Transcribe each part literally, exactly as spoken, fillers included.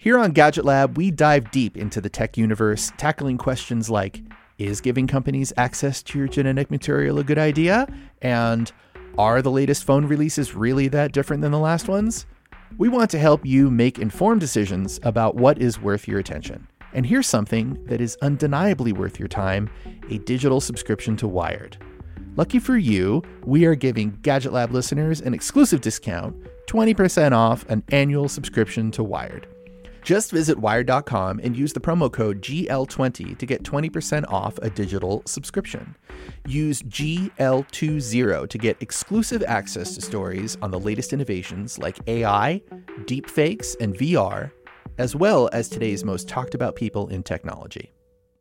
Here on Gadget Lab, we dive deep into the tech universe, tackling questions like, is giving companies access to your genetic material a good idea? And are the latest phone releases really that different than the last ones? We want to help you make informed decisions about what is worth your attention. And here's something that is undeniably worth your time, a digital subscription to Wired. Lucky for you, we are giving Gadget Lab listeners an exclusive discount, twenty percent off an annual subscription to Wired. Just visit wired dot com and use the promo code G L twenty to get twenty percent off a digital subscription. Use G L twenty to get exclusive access to stories on the latest innovations like A I, deepfakes, and V R, as well as today's most talked about people in technology.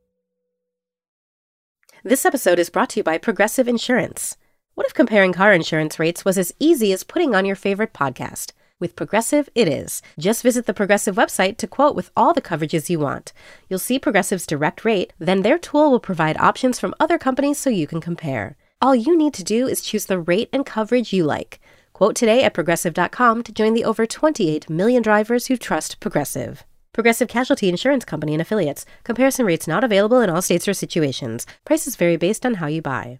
This episode is brought to you by Progressive Insurance. What if comparing car insurance rates was as easy as putting on your favorite podcast? With Progressive, it is. Just visit the Progressive website to quote with all the coverages you want. You'll see Progressive's direct rate, then their tool will provide options from other companies so you can compare. All you need to do is choose the rate and coverage you like. Quote today at progressive dot com to join the over twenty-eight million drivers who trust Progressive. Progressive Casualty Insurance Company and Affiliates. Comparison rates not available in all states or situations. Prices vary based on how you buy.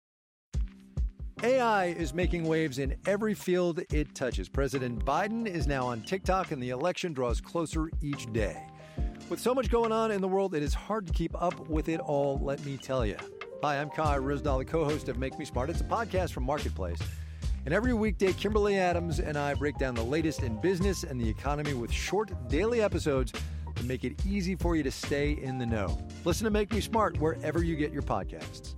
A I is making waves in every field it touches. President Biden is now on TikTok, and the election draws closer each day. With so much going on in the world, it is hard to keep up with it all, let me tell you. Hi, I'm Kai Ryssdal, the co-host of Make Me Smart. It's a podcast from Marketplace. And every weekday, Kimberly Adams and I break down the latest in business and the economy with short daily episodes to make it easy for you to stay in the know. Listen to Make Me Smart wherever you get your podcasts.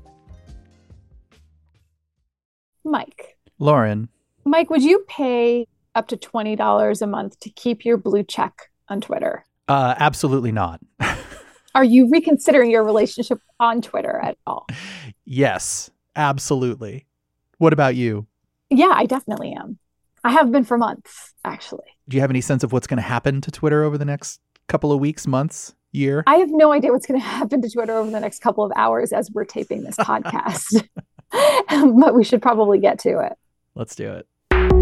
Mike. Lauren. Mike, would you pay up to twenty dollars a month to keep your blue check on Twitter? Uh, absolutely not. Are you reconsidering your relationship on Twitter at all? Yes, absolutely. What about you? Yeah, I definitely am. I have been for months, actually. Do you have any sense of what's going to happen to Twitter over the next couple of weeks, months, year? I have no idea what's going to happen to Twitter over the next couple of hours as we're taping this podcast. But we should probably get to it. Let's do it.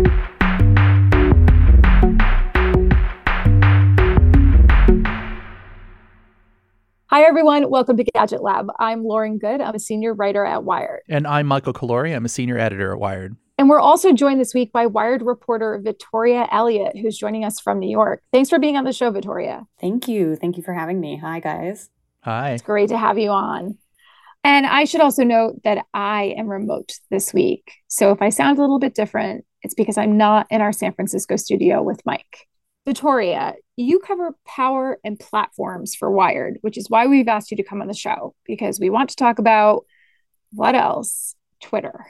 Hi, everyone. Welcome to Gadget Lab. I'm Lauren Good. I'm a senior writer at Wired. And I'm Michael Calori. I'm a senior editor at Wired. And we're also joined this week by Wired reporter Victoria Elliott, who's joining us from New York. Thanks for being on the show, Victoria. Thank you. Thank you for having me. Hi, guys. Hi. It's great to have you on. And I should also note that I am remote this week. So if I sound a little bit different, it's because I'm not in our San Francisco studio with Mike. Victoria, you cover power and platforms for Wired, which is why we've asked you to come on the show, because we want to talk about what else? Twitter.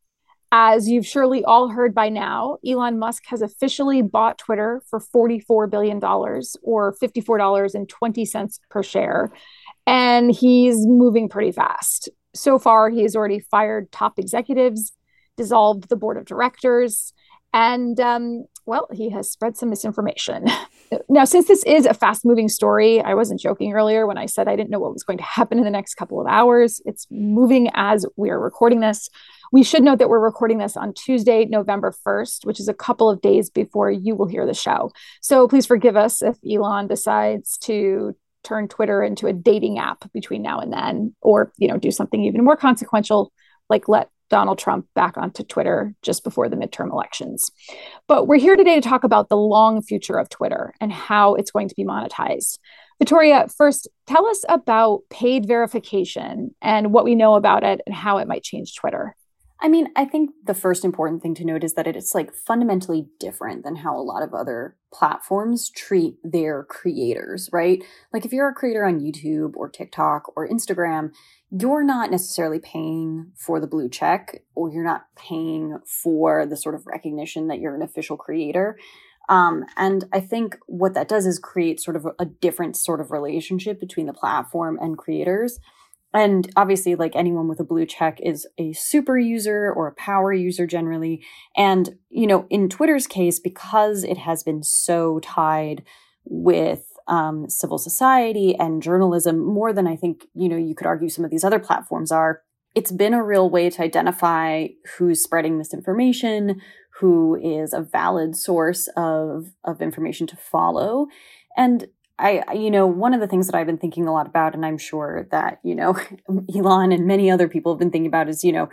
As you've surely all heard by now, Elon Musk has officially bought Twitter for forty-four billion dollars or fifty-four dollars and twenty cents per share. And he's moving pretty fast. So far, he has already fired top executives, dissolved the board of directors, and, um, well, he has spread some misinformation. Now, since this is a fast-moving story, I wasn't joking earlier when I said I didn't know what was going to happen in the next couple of hours. It's moving as we are recording this. We should note that we're recording this on Tuesday, November first, which is a couple of days before you will hear the show. So please forgive us if Elon decides to turn Twitter into a dating app between now and then, or, you know, do something even more consequential, like let Donald Trump back onto Twitter just before the midterm elections. But we're here today to talk about the long future of Twitter and how it's going to be monetized. Victoria, first, tell us about paid verification and what we know about it and how it might change Twitter. I mean, I think the first important thing to note is that it's like fundamentally different than how a lot of other platforms treat their creators, right? Like if you're a creator on YouTube or TikTok or Instagram, you're not necessarily paying for the blue check, or you're not paying for the sort of recognition that you're an official creator. Um, and I think what that does is create sort of a, a different sort of relationship between the platform and creators. And obviously, like anyone with a blue check is a super user or a power user generally. And, you know, in Twitter's case, because it has been so tied with um, civil society and journalism, more than I think, you know, you could argue some of these other platforms are, it's been a real way to identify who's spreading misinformation, who is a valid source of, of information to follow. And I, you know, one of the things that I've been thinking a lot about, and I'm sure that, you know, Elon and many other people have been thinking about is, you know,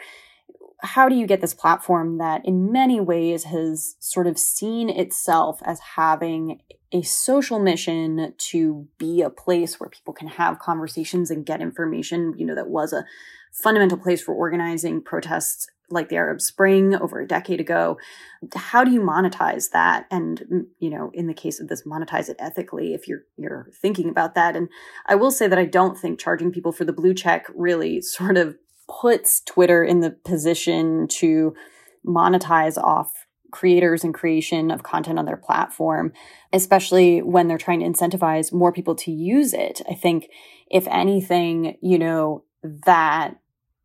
how do you get this platform that in many ways has sort of seen itself as having a social mission to be a place where people can have conversations and get information, you know, that was a fundamental place for organizing protests like the Arab Spring over a decade ago. How do you monetize that? And, you know, in the case of this, monetize it ethically if you're you're thinking about that. And I will say that I don't think charging people for the blue check really sort of puts Twitter in the position to monetize off creators and creation of content on their platform, especially when they're trying to incentivize more people to use it. I think if anything, you know, that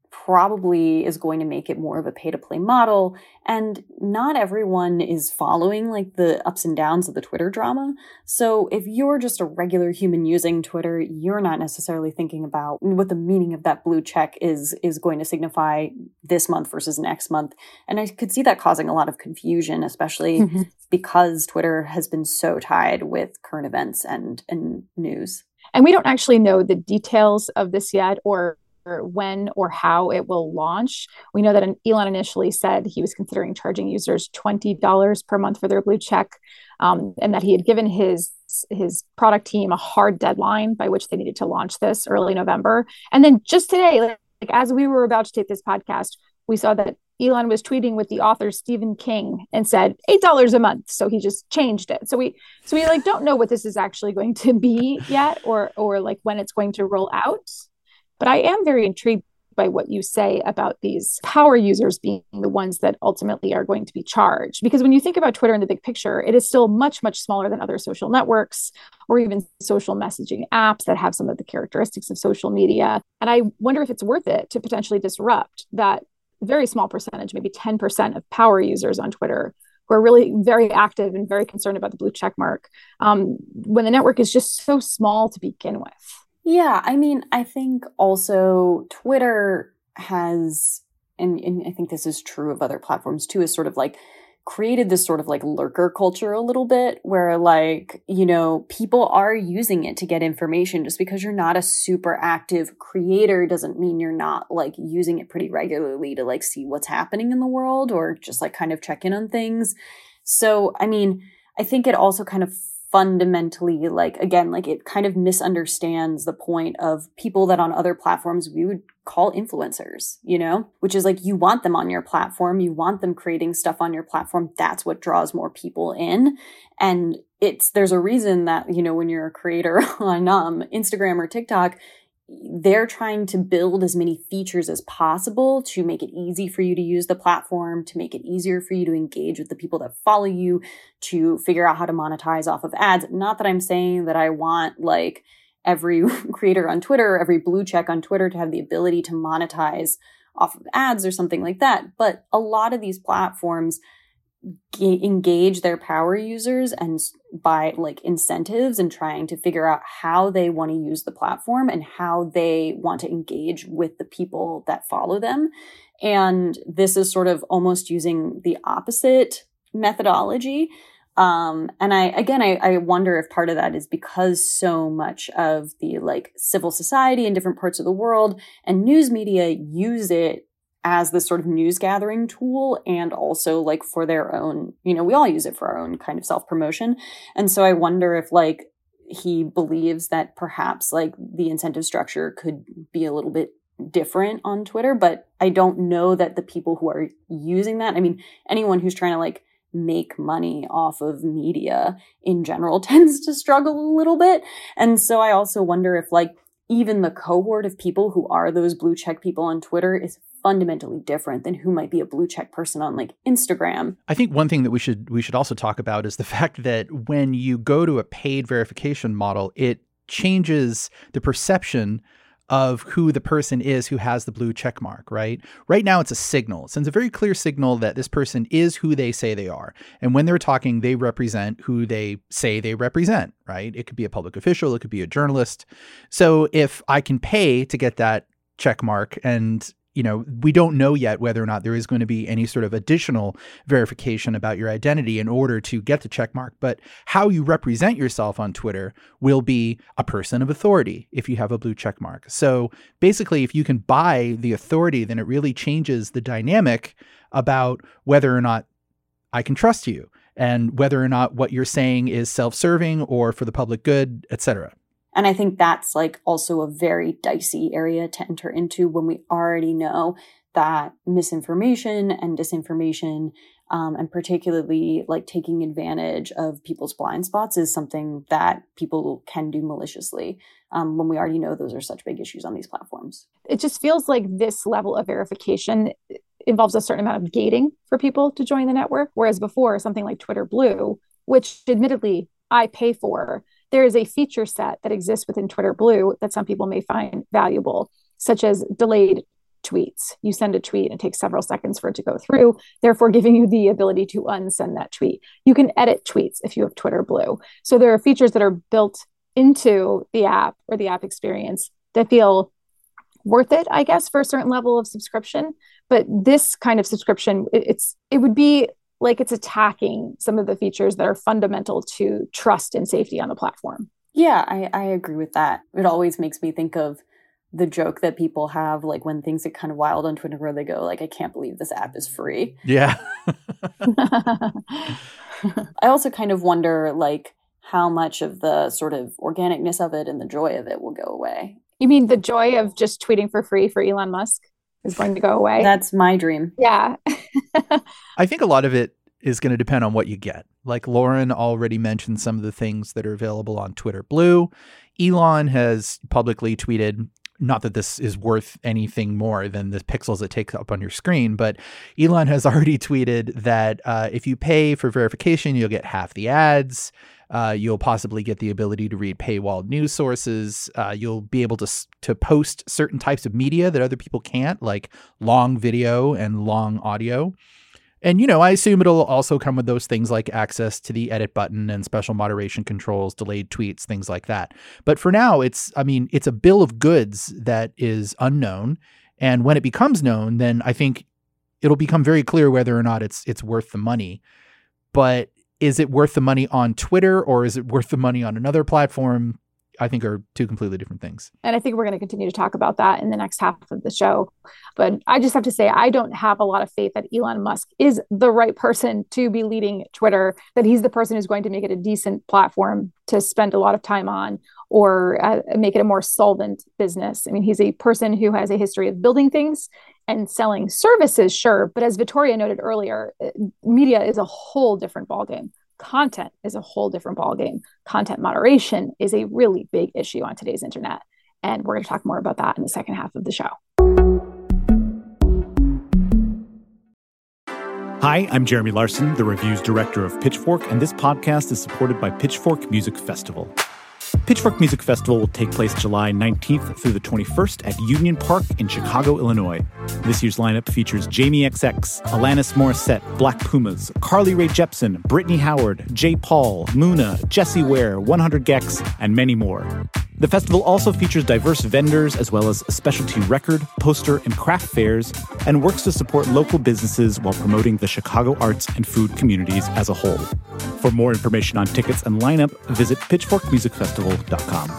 probably is going to make it more of a pay-to-play model. And not everyone is following like the ups and downs of the Twitter drama. So if you're just a regular human using Twitter, you're not necessarily thinking about what the meaning of that blue check is, is going to signify this month versus next month. And I could see that causing a lot of confusion, especially mm-hmm. because Twitter has been so tied with current events and, and news. And we don't actually know the details of this yet, or when or how it will launch. We know that Elon initially said he was considering charging users twenty dollars per month for their blue check, um, and that he had given his his product team a hard deadline by which they needed to launch this early November. And then just today, like, like as we were about to take this podcast, we saw that Elon was tweeting with the author Stephen King and said eight dollars a month. So he just changed it. So we so we like don't know what this is actually going to be yet, or or like when it's going to roll out. But I am very intrigued by what you say about these power users being the ones that ultimately are going to be charged. Because when you think about Twitter in the big picture, it is still much, much smaller than other social networks or even social messaging apps that have some of the characteristics of social media. And I wonder if it's worth it to potentially disrupt that very small percentage, maybe ten percent of power users on Twitter who are really very active and very concerned about the blue check mark, um, when the network is just so small to begin with. Yeah, I mean, I think also Twitter has, and, and I think this is true of other platforms too, is sort of like created this sort of like lurker culture a little bit where like, you know, people are using it to get information. Just because you're not a super active creator doesn't mean you're not like using it pretty regularly to like see what's happening in the world or just like kind of check in on things. So, I mean, I think it also kind of fundamentally, like, again, like it kind of misunderstands the point of people that on other platforms we would call influencers, you know, which is like you want them on your platform. You want them creating stuff on your platform. That's what draws more people in. And it's, there's a reason that, you know, when you're a creator on um, Instagram or TikTok, they're trying to build as many features as possible to make it easy for you to use the platform, to make it easier for you to engage with the people that follow you, to figure out how to monetize off of ads. Not that I'm saying that I want like every creator on Twitter, every blue check on Twitter to have the ability to monetize off of ads or something like that. But a lot of these platforms g- engage their power users and by like incentives and trying to figure out how they want to use the platform and how they want to engage with the people that follow them. And this is sort of almost using the opposite methodology. Um, and I, again, I, I wonder if part of that is because so much of the like civil society in different parts of the world and news media use it as this sort of news gathering tool and also like for their own, you know, we all use it for our own kind of self-promotion. And so I wonder if like he believes that perhaps like the incentive structure could be a little bit different on Twitter, but I don't know that the people who are using that, I mean, anyone who's trying to like make money off of media in general tends to struggle a little bit. And so I also wonder if like even the cohort of people who are those blue check people on Twitter is fundamentally different than who might be a blue check person on like Instagram. I think one thing that we should we should also talk about is the fact that when you go to a paid verification model, it changes the perception of who the person is who has the blue check mark, right? Right now, it's a signal. It sends a very clear signal that this person is who they say they are. And when they're talking, they represent who they say they represent, right? It could be a public official. It could be a journalist. So if I can pay to get that check mark and you know, we don't know yet whether or not there is going to be any sort of additional verification about your identity in order to get the check mark. But how you represent yourself on Twitter will be a person of authority if you have a blue check mark. So basically, if you can buy the authority, then it really changes the dynamic about whether or not I can trust you and whether or not what you're saying is self-serving or for the public good, et cetera. And I think that's like also a very dicey area to enter into when we already know that misinformation and disinformation, um, and particularly like taking advantage of people's blind spots, is something that people can do maliciously, um, when we already know those are such big issues on these platforms. It just feels like this level of verification involves a certain amount of gating for people to join the network. Whereas before, something like Twitter Blue, which admittedly I pay for, there is a feature set that exists within Twitter Blue that some people may find valuable, such as delayed tweets. You send a tweet and it takes several seconds for it to go through, therefore giving you the ability to unsend that tweet. You can edit tweets if you have Twitter Blue. So there are features that are built into the app or the app experience that feel worth it, I guess, for a certain level of subscription. But this kind of subscription, it, it's it would be like it's attacking some of the features that are fundamental to trust and safety on the platform. Yeah, I, I agree with that. It always makes me think of the joke that people have, like when things get kind of wild on Twitter, where they go like, I can't believe this app is free. Yeah. I also kind of wonder like how much of the sort of organicness of it and the joy of it will go away. You mean the joy of just tweeting for free for Elon Musk is going to go away? That's my dream. Yeah. I think a lot of it is going to depend on what you get. Like Lauren already mentioned some of the things that are available on Twitter Blue. Elon has publicly tweeted, not that this is worth anything more than the pixels it takes up on your screen, but Elon has already tweeted that uh, if you pay for verification, you'll get half the ads. Uh, you'll possibly get the ability to read paywalled news sources. Uh, you'll be able to to post certain types of media that other people can't, like long video and long audio. And, you know, I assume it'll also come with those things like access to the edit button and special moderation controls, delayed tweets, things like that. But for now, it's, I mean, it's a bill of goods that is unknown. And when it becomes known, then I think it'll become very clear whether or not it's it's worth the money. But is it worth the money on Twitter or is it worth the money on another platform? I think are two completely different things. And I think we're going to continue to talk about that in the next half of the show. But I just have to say, I don't have a lot of faith that Elon Musk is the right person to be leading Twitter, that he's the person who's going to make it a decent platform to spend a lot of time on or uh, make it a more solvent business. I mean, he's a person who has a history of building things and selling services, sure. But as Victoria noted earlier, media is a whole different ballgame. Content is a whole different ballgame. Content moderation is a really big issue on today's internet. And we're going to talk more about that in the second half of the show. Hi, I'm Jeremy Larson, the reviews director of Pitchfork, and this podcast is supported by Pitchfork Music Festival. Pitchfork Music Festival will take place July nineteenth through the twenty-first at Union Park in Chicago, Illinois. This year's lineup features Jamie X X, Alanis Morissette, Black Pumas, Carly Rae Jepsen, Brittany Howard, J. Paul, Muna, Jessie Ware, one hundred gecs, and many more. The festival also features diverse vendors as well as specialty record, poster, and craft fairs, and works to support local businesses while promoting the Chicago arts and food communities as a whole. For more information on tickets and lineup, visit pitchfork music festival dot com.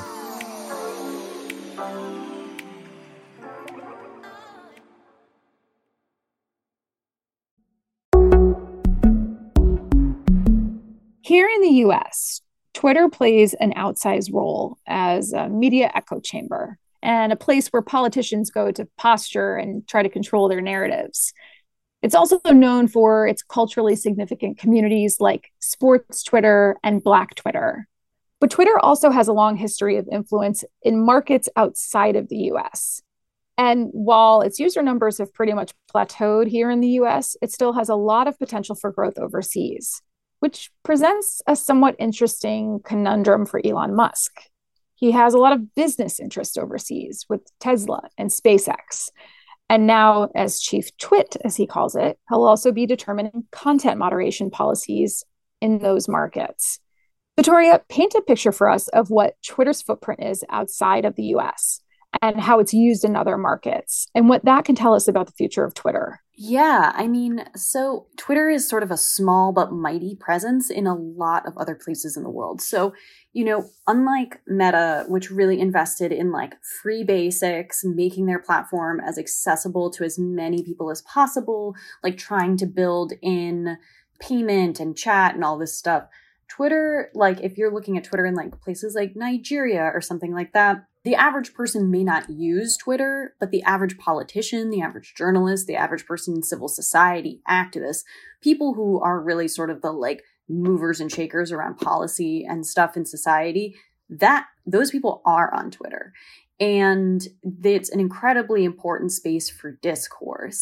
Here in the U S, Twitter plays an outsized role as a media echo chamber and a place where politicians go to posture and try to control their narratives. It's also known for its culturally significant communities like sports Twitter and Black Twitter. But Twitter also has a long history of influence in markets outside of the U S. And while its user numbers have pretty much plateaued here in the U S, it still has a lot of potential for growth overseas, which presents a somewhat interesting conundrum for Elon Musk. He has a lot of business interests overseas with Tesla and SpaceX. And now, as chief twit, as he calls it, he'll also be determining content moderation policies in those markets. Victoria, paint a picture for us of what Twitter's footprint is outside of the U S and how it's used in other markets and what that can tell us about the future of Twitter. Yeah, I mean, so Twitter is sort of a small but mighty presence in a lot of other places in the world. So, you know, unlike Meta, which really invested in like free basics, making their platform as accessible to as many people as possible, like trying to build in payment and chat and all this stuff, Twitter, like if you're looking at Twitter in like places like Nigeria or something like that, the average person may not use Twitter, but the average politician, the average journalist, the average person in civil society, activists, people who are really sort of the like movers and shakers around policy and stuff in society, that those people are on Twitter. And it's an incredibly important space for discourse.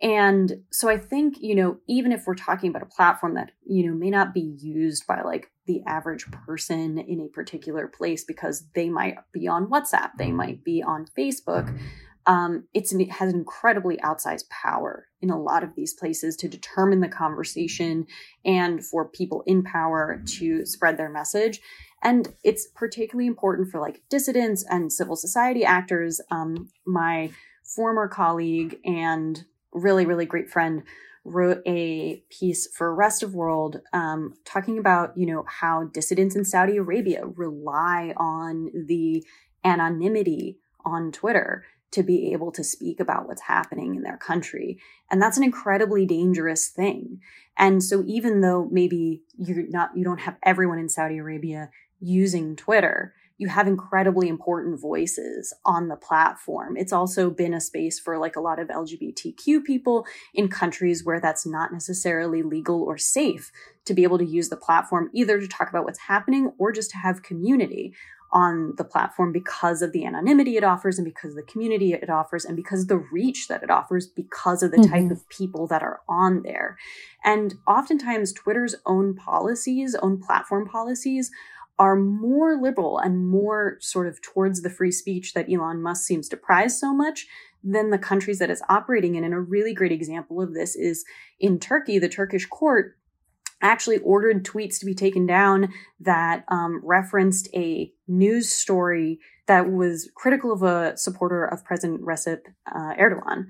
And so I think, you know, even if we're talking about a platform that, you know, may not be used by like the average person in a particular place because they might be on WhatsApp, they might be on Facebook, um, it's, it has incredibly outsized power in a lot of these places to determine the conversation and for people in power to spread their message. And it's particularly important for like dissidents and civil society actors. Um, my former colleague and really, really great friend wrote a piece for Rest of World um, talking about, you know, how dissidents in Saudi Arabia rely on the anonymity on Twitter to be able to speak about what's happening in their country. And that's an incredibly dangerous thing. And so even though maybe you're not, you don't have everyone in Saudi Arabia using Twitter, you have incredibly important voices on the platform. It's also been a space for like a lot of L G B T Q people in countries where that's not necessarily legal or safe to be able to use the platform, either to talk about what's happening or just to have community on the platform because of the anonymity it offers and because of the community it offers and because of the reach that it offers because of the mm-hmm. type of people that are on there. And oftentimes Twitter's own policies, own platform policies, are more liberal and more sort of towards the free speech that Elon Musk seems to prize so much than the countries that it's operating in. And a really great example of this is in Turkey. The Turkish court actually ordered tweets to be taken down that um, referenced a news story that was critical of a supporter of President Recep uh, Erdogan.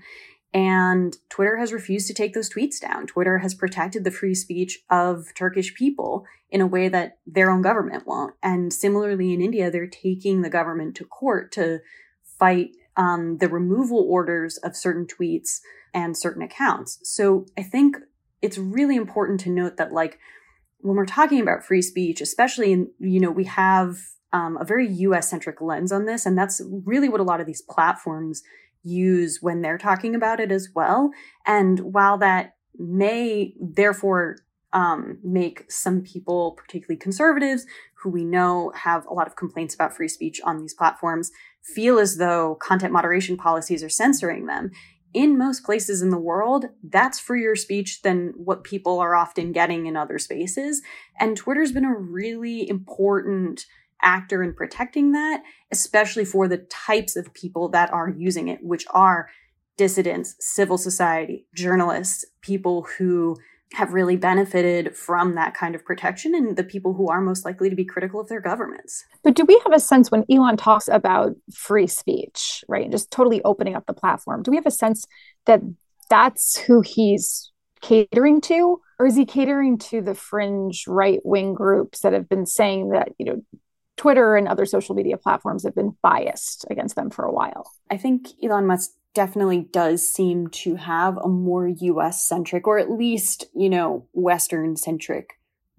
And Twitter has refused to take those tweets down. Twitter has protected the free speech of Turkish people in a way that their own government won't. And similarly in India, they're taking the government to court to fight um, the removal orders of certain tweets and certain accounts. So I think it's really important to note that, like, when we're talking about free speech, especially in, you know, we have um, a very U S centric lens on this. And that's really what a lot of these platforms use when they're talking about it as well. And while that may therefore um, make some people, particularly conservatives, who we know have a lot of complaints about free speech on these platforms, feel as though content moderation policies are censoring them, in most places in the world, that's freer speech than what people are often getting in other spaces. And Twitter's been a really important actor in protecting that, especially for the types of people that are using it, which are dissidents, civil society, journalists, people who have really benefited from that kind of protection, and the people who are most likely to be critical of their governments. But do we have a sense when Elon talks about free speech, right, and just totally opening up the platform, do we have a sense that that's who he's catering to? Or is he catering to the fringe right-wing groups that have been saying that, you know, Twitter and other social media platforms have been biased against them for a while? I think Elon Musk definitely does seem to have a more U S centric, or at least, you know, Western centric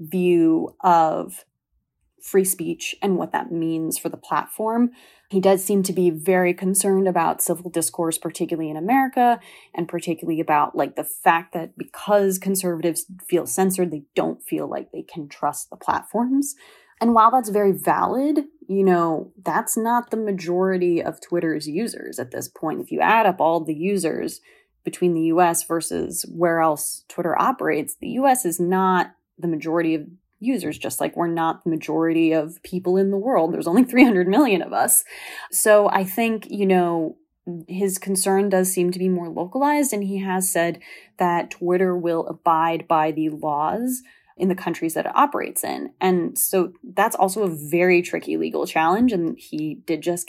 view of free speech and what that means for the platform. He does seem to be very concerned about civil discourse, particularly in America, and particularly about like the fact that because conservatives feel censored, they don't feel like they can trust the platforms. And while that's very valid, you know, that's not the majority of Twitter's users at this point. If you add up all the users between the U S versus where else Twitter operates, the U S is not the majority of users, just like we're not the majority of people in the world. There's only three hundred million of us. So I think, you know, his concern does seem to be more localized, and he has said that Twitter will abide by the laws in the countries that it operates in. And so that's also a very tricky legal challenge. And he did just get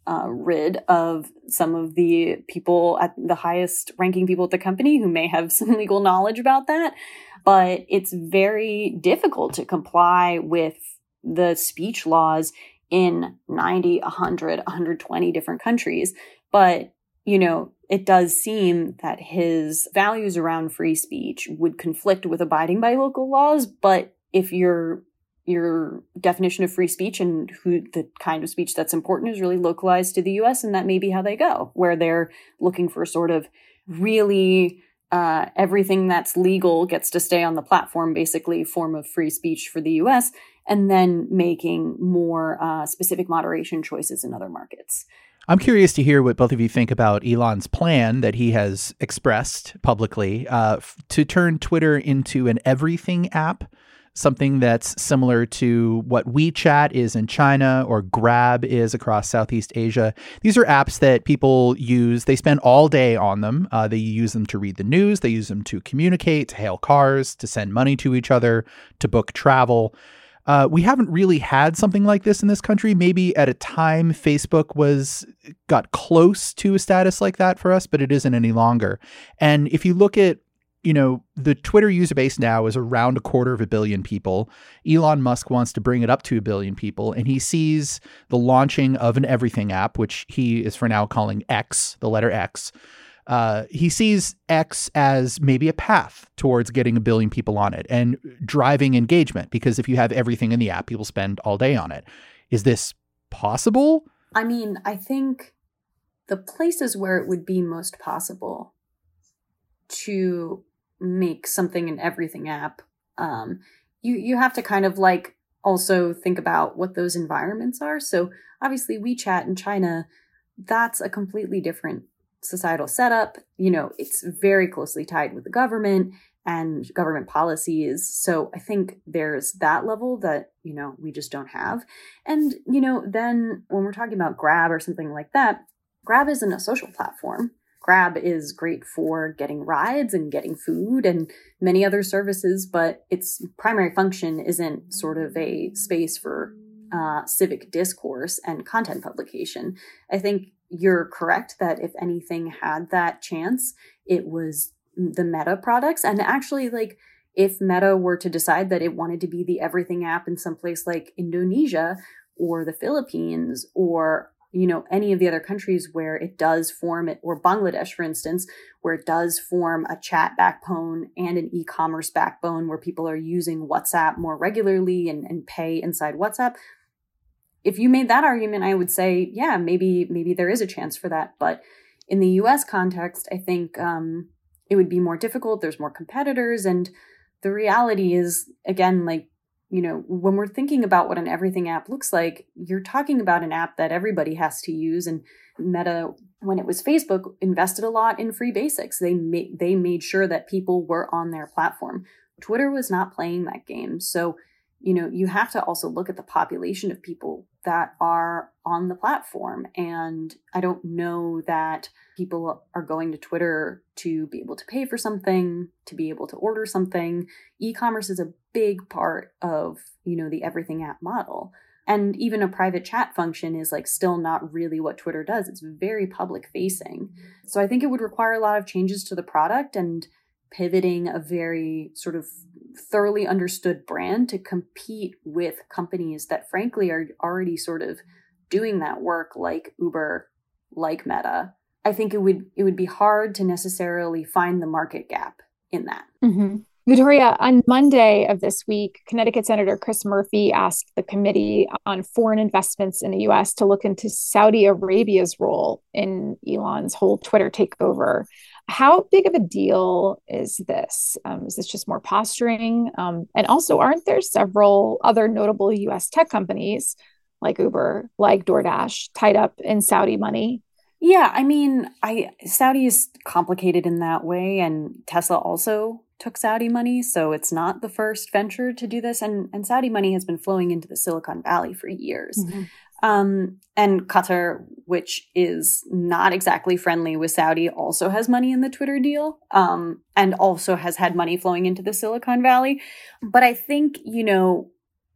uh, rid of some of the people at the highest ranking people at the company who may have some legal knowledge about that. But it's very difficult to comply with the speech laws in ninety, one hundred, one hundred twenty different countries. But, you know, it does seem that his values around free speech would conflict with abiding by local laws. But if your your definition of free speech and who the kind of speech that's important is really localized to the U S, and that may be how they go, where they're looking for sort of really uh, everything that's legal gets to stay on the platform, basically form of free speech for the U S, and then making more uh, specific moderation choices in other markets. I'm curious to hear what both of you think about Elon's plan that he has expressed publicly uh, f- to turn Twitter into an everything app, something that's similar to what WeChat is in China or Grab is across Southeast Asia. These are apps that people use. They spend all day on them. Uh, they use them to read the news. They use them to communicate, to hail cars, to send money to each other, to book travel. Uh, we haven't really had something like this in this country. Maybe at a time Facebook was got close to a status like that for us, but it isn't any longer. And if you look at, you know, the Twitter user base now is around a quarter of a billion people. Elon Musk wants to bring it up to a billion people, and he sees the launching of an everything app, which he is for now calling X, the letter X. Uh, he sees X as maybe a path towards getting a billion people on it and driving engagement, because if you have everything in the app, people spend all day on it. Is this possible? I mean, I think the places where it would be most possible to make something an everything app, um, you, you have to kind of like also think about what those environments are. So obviously WeChat in China, that's a completely different societal setup. You know, it's very closely tied with the government and government policies. So I think there's that level that, you know, we just don't have. And, you know, then when we're talking about Grab or something like that, Grab isn't a social platform. Grab is great for getting rides and getting food and many other services, but its primary function isn't sort of a space for uh, civic discourse and content publication. I think you're correct that if anything had that chance, it was the Meta products. And actually, like, if Meta were to decide that it wanted to be the everything app in some place like Indonesia or the Philippines or, you know, any of the other countries where it does form it, or Bangladesh, for instance, where it does form a chat backbone and an e-commerce backbone where people are using WhatsApp more regularly and, and pay inside WhatsApp. If you made that argument, I would say, yeah, maybe maybe there is a chance for that. But in the U S context, I think um, it would be more difficult. There's more competitors. And the reality is, again, like, you know, when we're thinking about what an everything app looks like, you're talking about an app that everybody has to use. And Meta, when it was Facebook, invested a lot in free basics. They made, they made sure that people were on their platform. Twitter was not playing that game. So, you know, you have to also look at the population of people that are on the platform. And I don't know that people are going to Twitter to be able to pay for something, to be able to order something. E-commerce is a big part of, you know, the everything app model. And even a private chat function is like still not really what Twitter does. It's very public facing. So I think it would require a lot of changes to the product and pivoting a very sort of thoroughly understood brand to compete with companies that frankly are already sort of doing that work, like Uber, like Meta. I think it would it would be hard to necessarily find the market gap in that. Mm-hmm. Victoria, on Monday of this week, Connecticut Senator Chris Murphy asked the Committee on Foreign Investments in the U S to look into Saudi Arabia's role in Elon's whole Twitter takeover. How big of a deal is this? Um, is this just more posturing? Um, and also, aren't there several other notable U S tech companies like Uber, like DoorDash, tied up in Saudi money? Yeah, I mean, I Saudi is complicated in that way, and Tesla also took Saudi money, so it's not the first venture to do this. And, and Saudi money has been flowing into the Silicon Valley for years. Mm-hmm. Um, and Qatar, which is not exactly friendly with Saudi, also has money in the Twitter deal, um, and also has had money flowing into the Silicon Valley. But I think, you know,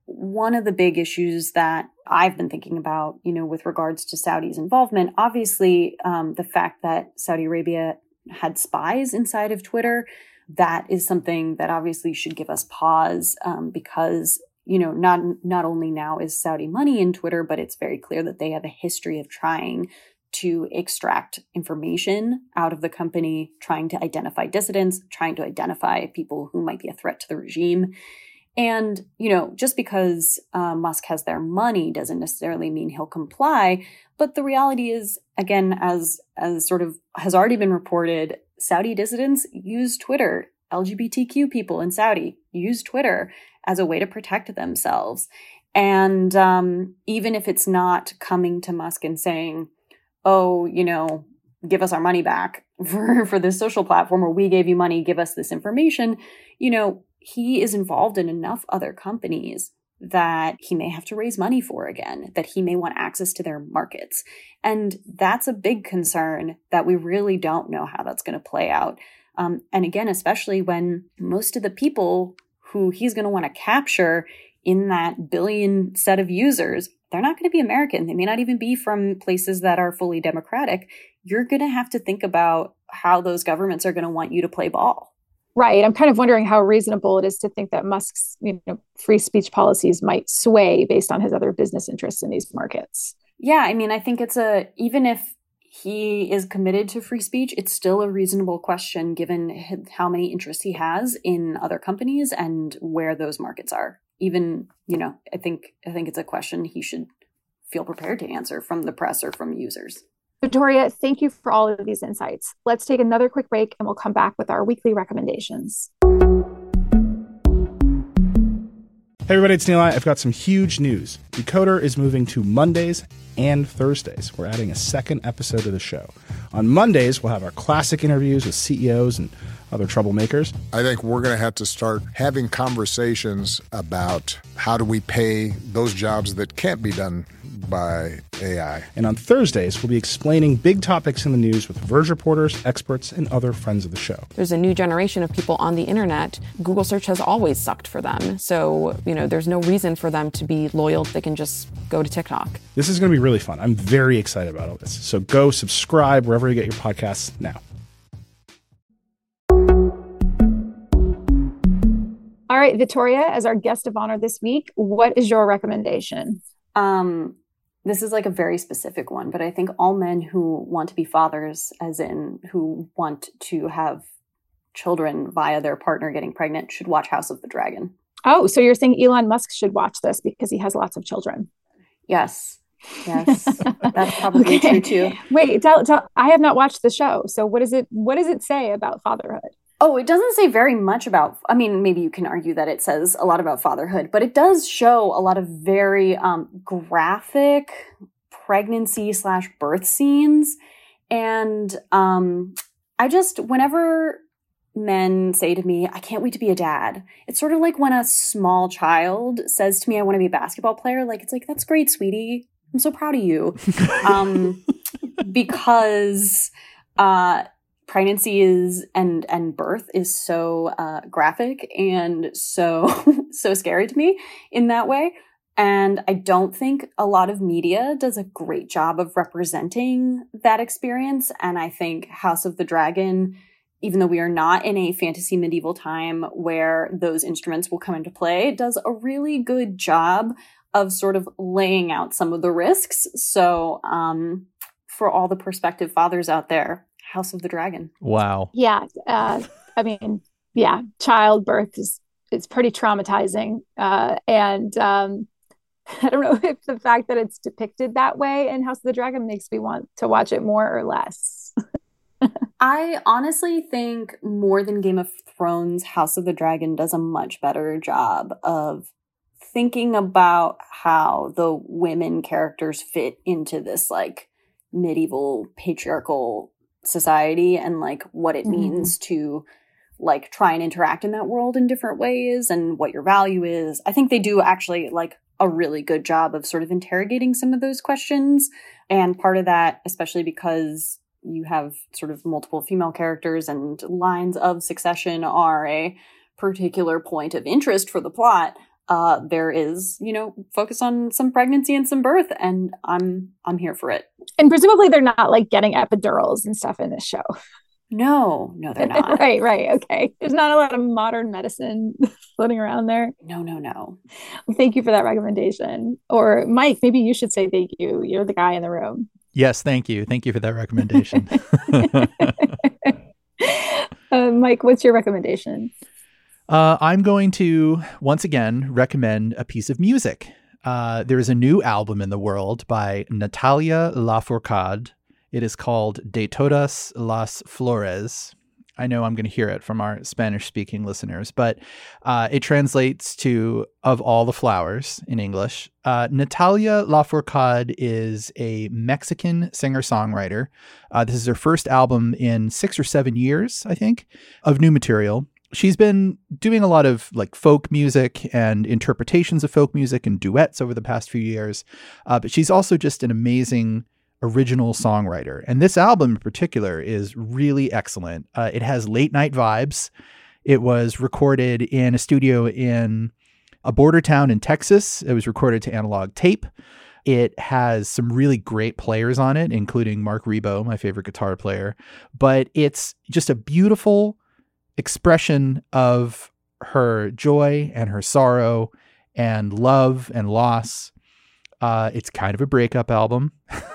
one of the big issues that I've been thinking about, you know, with regards to Saudi's involvement, obviously, um, the fact that Saudi Arabia had spies inside of Twitter, that is something that obviously should give us pause, um, because, you know, not not only now is Saudi money in Twitter, but it's very clear that they have a history of trying to extract information out of the company, trying to identify dissidents, trying to identify people who might be a threat to the regime. And, you know, just because uh, Musk has their money doesn't necessarily mean he'll comply. But the reality is, again, as as sort of has already been reported, Saudi dissidents use Twitter. L G B T Q people in Saudi use Twitter as a way to protect themselves. And um, even if it's not coming to Musk and saying, oh, you know, give us our money back for, for this social platform, or we gave you money, give us this information, you know, he is involved in enough other companies that he may have to raise money for again, that he may want access to their markets. And that's a big concern that we really don't know how that's going to play out. Um, and again, especially when most of the people who he's going to want to capture in that billion set of users, they're not going to be American. They may not even be from places that are fully democratic. You're going to have to think about how those governments are going to want you to play ball. Right. I'm kind of wondering how reasonable it is to think that Musk's, you know, free speech policies might sway based on his other business interests in these markets. Yeah, I mean, I think it's a, even if he is committed to free speech, it's still a reasonable question given how many interests he has in other companies and where those markets are. Even, you know, I think I think it's a question he should feel prepared to answer from the press or from users. Victoria, thank you for all of these insights. Let's take another quick break and we'll come back with our weekly recommendations. Hey everybody, it's Neil. I've got some huge news. Decoder is moving to Mondays and Thursdays. We're adding a second episode to the show. On Mondays, we'll have our classic interviews with C E Os and other troublemakers. I think we're going to have to start having conversations about how do we pay those jobs that can't be done by A I. And on Thursdays, we'll be explaining big topics in the news with Verge reporters, experts, and other friends of the show. There's a new generation of people on the internet. Google search has always sucked for them. So, you know, there's no reason for them to be loyal. They can just go to TikTok. This is going to be really fun. I'm very excited about all this. So go subscribe wherever you get your podcasts now. All right, Victoria, as our guest of honor this week, what is your recommendation? Um, this is like a very specific one, but I think all men who want to be fathers, as in who want to have children via their partner getting pregnant, should watch House of the Dragon. Oh, so you're saying Elon Musk should watch this because he has lots of children? Yes. Yes. That's probably Okay. true too. Wait, tell, tell, I have not watched the show. So what is it, what does it say about fatherhood? Oh, it doesn't say very much about, I mean, maybe you can argue that it says a lot about fatherhood, but it does show a lot of very um, graphic pregnancy slash birth scenes. And um, I just, whenever men say to me, I can't wait to be a dad, it's sort of like when a small child says to me, I want to be a basketball player. Like, it's like, that's great, sweetie. I'm so proud of you. um, because, uh, pregnancy is and and birth is so uh, graphic and so so scary to me in that way. And I don't think a lot of media does a great job of representing that experience. And I think House of the Dragon, even though we are not in a fantasy medieval time where those instruments will come into play, does a really good job of sort of laying out some of the risks. So um, for all the prospective fathers out there, House of the Dragon. Wow. Yeah. Uh, I mean, yeah, childbirth is, is pretty traumatizing. Uh, and um, I don't know if the fact that it's depicted that way in House of the Dragon makes me want to watch it more or less. I honestly think more than Game of Thrones, House of the Dragon does a much better job of thinking about how the women characters fit into this like medieval patriarchal society and like what it Mm-hmm. means to like try and interact in that world in different ways and what your value is. I think they do actually like a really good job of sort of interrogating some of those questions. And part of that, especially because you have sort of multiple female characters and lines of succession are a particular point of interest for the plot. uh, there is, you know, focus on some pregnancy and some birth, and I'm I'm here for it. And presumably they're not like getting epidurals and stuff in this show. No, no, they're not. Right, right. Okay. There's not a lot of modern medicine floating around there. No, no, no. Well, thank you for that recommendation. Or Mike, maybe you should say thank you. You're the guy in the room. Yes, thank you. Thank you for that recommendation. uh, Mike, what's your recommendation? Uh, I'm going to, once again, recommend a piece of music. Uh, there is a new album in the world by Natalia Lafourcade. It is called De Todas las Flores. I know I'm going to hear it from our Spanish-speaking listeners, but uh, it translates to Of All the Flowers in English. Uh, Natalia Lafourcade is a Mexican singer-songwriter. Uh, this is her first album in six or seven years, I think, of new material. She's been doing a lot of like folk music and interpretations of folk music and duets over the past few years, uh, but she's also just an amazing original songwriter. And this album in particular is really excellent. Uh, it has late night vibes. It was recorded in a studio in a border town in Texas. It was recorded to analog tape. It has some really great players on it, including Mark Rebo, my favorite guitar player. But it's just a beautiful expression of her joy and her sorrow and love and loss. Uh, it's kind of a breakup album,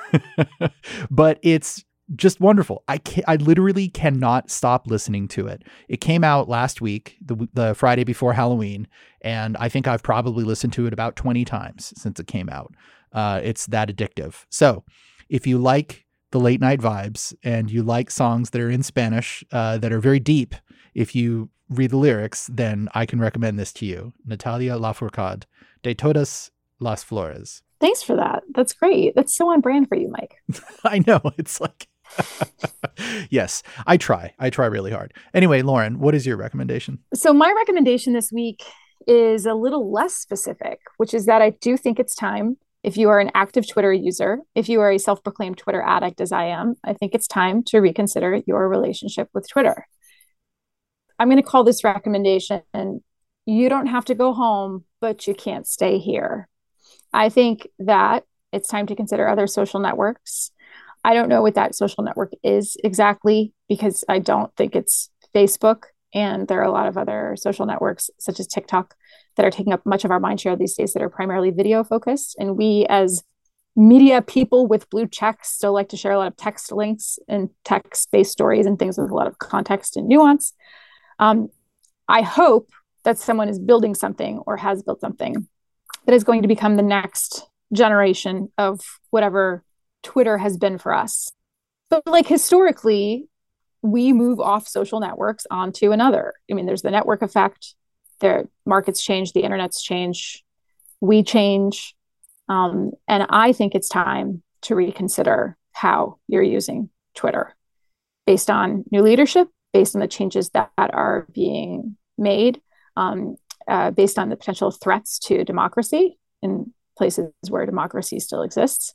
but it's just wonderful. I can, I literally cannot stop listening to it. It came out last week, the, the Friday before Halloween, and I think I've probably listened to it about twenty times since it came out. Uh, it's that addictive. So if you like the late night vibes and you like songs that are in Spanish, uh, that are very deep, if you read the lyrics, then I can recommend this to you. Natalia Lafourcade, De Todas las Flores. Thanks for that. That's great. That's so on brand for you, Mike. I know. It's like, yes, I try. I try really hard. Anyway, Lauren, what is your recommendation? So my recommendation this week is a little less specific, which is that I do think it's time, if you are an active Twitter user, if you are a self-proclaimed Twitter addict as I am, I think it's time to reconsider your relationship with Twitter. I'm going to call this recommendation, you don't have to go home, but you can't stay here. I think that it's time to consider other social networks. I don't know what that social network is exactly, because I don't think it's Facebook. And there are a lot of other social networks, such as TikTok, that are taking up much of our mind share these days that are primarily video focused. And we, as media people with blue checks, still like to share a lot of text links and text-based stories and things with a lot of context and nuance. Um, I hope that someone is building something or has built something that is going to become the next generation of whatever Twitter has been for us. But like historically, we move off social networks onto another. I mean, there's the network effect. Their markets change, the internet's change, we change. Um, and I think it's time to reconsider how you're using Twitter based on new leadership, based on the changes that, that are being made, um, uh, based on the potential threats to democracy in places where democracy still exists.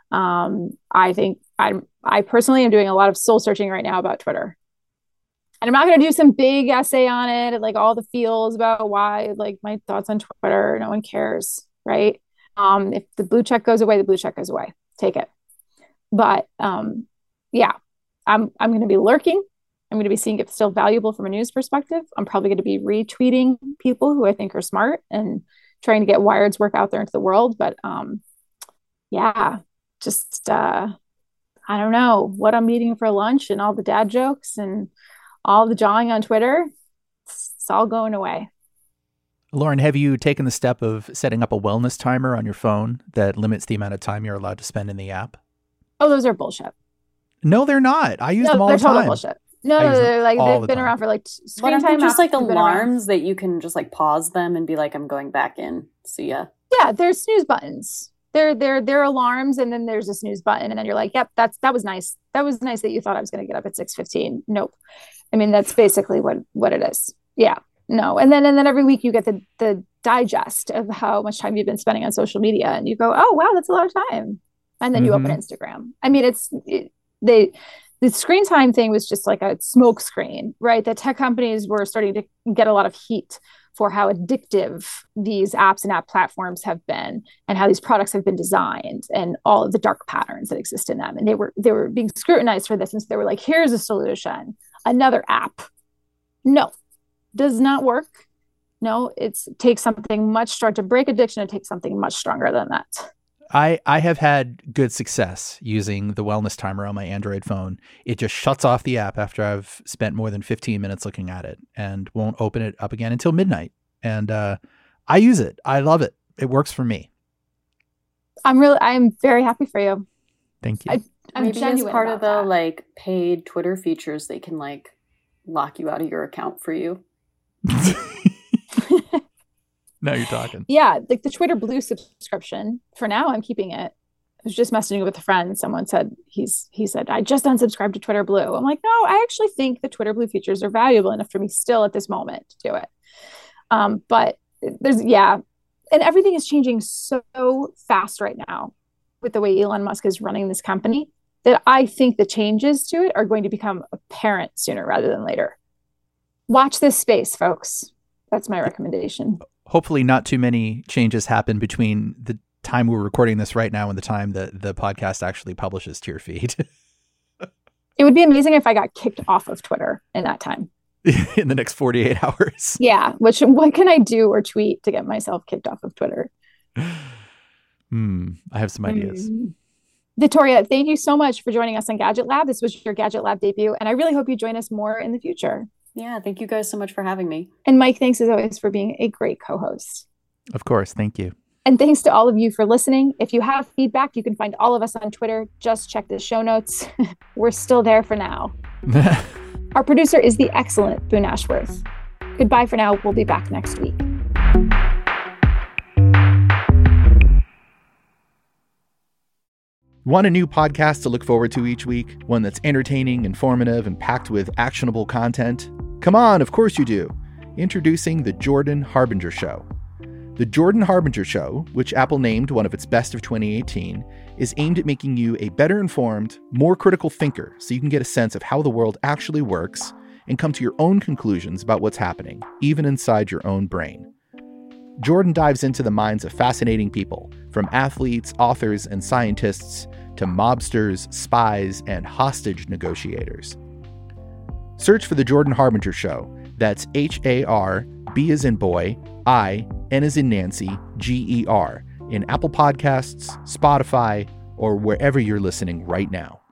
Um, I think I'm, I personally am doing a lot of soul searching right now about Twitter. And I'm not going to do some big essay on it, like all the feels about why, like my thoughts on Twitter, no one cares, right? Um, if the blue check goes away, the blue check goes away. Take it. But um, yeah, I'm I'm going to be lurking. I'm going to be seeing if it's still valuable from a news perspective. I'm probably going to be retweeting people who I think are smart and trying to get Wired's work out there into the world. But um, yeah, just, uh, I don't know what I'm eating for lunch and all the dad jokes and all the jawing on Twitter. It's, it's all going away. Lauren, have you taken the step of setting up a wellness timer on your phone that limits the amount of time you're allowed to spend in the app? Oh, those are bullshit. No, they're not. I use no, them all they're the time. Total bullshit. No, no, they're like they've the been time. around for like screen but time. Just like alarms that you can just like pause them and be like, I'm going back in. See ya. Yeah, there's snooze buttons. They're they're they're alarms, and then there's a snooze button, and then you're like, yep, that's that was nice. That was nice that you thought I was going to get up at six fifteen. Nope. I mean, that's basically what what it is. Yeah. No. And then and then every week you get the the digest of how much time you've been spending on social media, and you go, oh wow, that's a lot of time. And then mm-hmm. you open Instagram. I mean, it's it, they. The screen time thing was just like a smoke screen, right? The tech companies were starting to get a lot of heat for how addictive these apps and app platforms have been and how these products have been designed and all of the dark patterns that exist in them. And they were they were being scrutinized for this. And so they were like, here's a solution, another app. No, does not work. No, it's it takes something much stronger to break addiction. It takes something much stronger than that. I, I have had good success using the wellness timer on my Android phone. It just shuts off the app after I've spent more than fifteen minutes looking at it and won't open it up again until midnight. And uh, I use it. I love it. It works for me. I'm really, I'm very happy for you. Thank you. I, I'm Maybe as genuine part about of the that. like paid Twitter features, they can like lock you out of your account for you. Now you're talking. Yeah, like the Twitter Blue subscription. For now, I'm keeping it. I was just messaging with a friend. Someone said he's he said I just unsubscribed to Twitter Blue. I'm like, no, I actually think the Twitter Blue features are valuable enough for me still at this moment to do it. Um, but there's yeah, and everything is changing so fast right now with the way Elon Musk is running this company that I think the changes to it are going to become apparent sooner rather than later. Watch this space, folks. That's my recommendation. Hopefully not too many changes happen between the time we're recording this right now and the time that the podcast actually publishes to your feed. It would be amazing if I got kicked off of Twitter in that time. In the next forty-eight hours. Yeah. Which, what can I do or tweet to get myself kicked off of Twitter? Hmm. I have some ideas. Mm. Victoria, thank you so much for joining us on Gadget Lab. This was your Gadget Lab debut, and I really hope you join us more in the future. Yeah, thank you guys so much for having me. And Mike, thanks as always for being a great co-host. Of course. Thank you. And thanks to all of you for listening. If you have feedback, you can find all of us on Twitter. Just check the show notes. We're still there for now. Our producer is the excellent Boone Ashworth. Goodbye for now. We'll be back next week. Want a new podcast to look forward to each week? One that's entertaining, informative, and packed with actionable content? Come on, of course you do. Introducing The Jordan Harbinger Show. The Jordan Harbinger Show, which Apple named one of its best of twenty eighteen, is aimed at making you a better informed, more critical thinker so you can get a sense of how the world actually works and come to your own conclusions about what's happening, even inside your own brain. Jordan dives into the minds of fascinating people, from athletes, authors, and scientists to mobsters, spies, and hostage negotiators. Search for The Jordan Harbinger Show. That's H A R, B as in boy, I, N as in Nancy, G E R, in Apple Podcasts, Spotify, or wherever you're listening right now.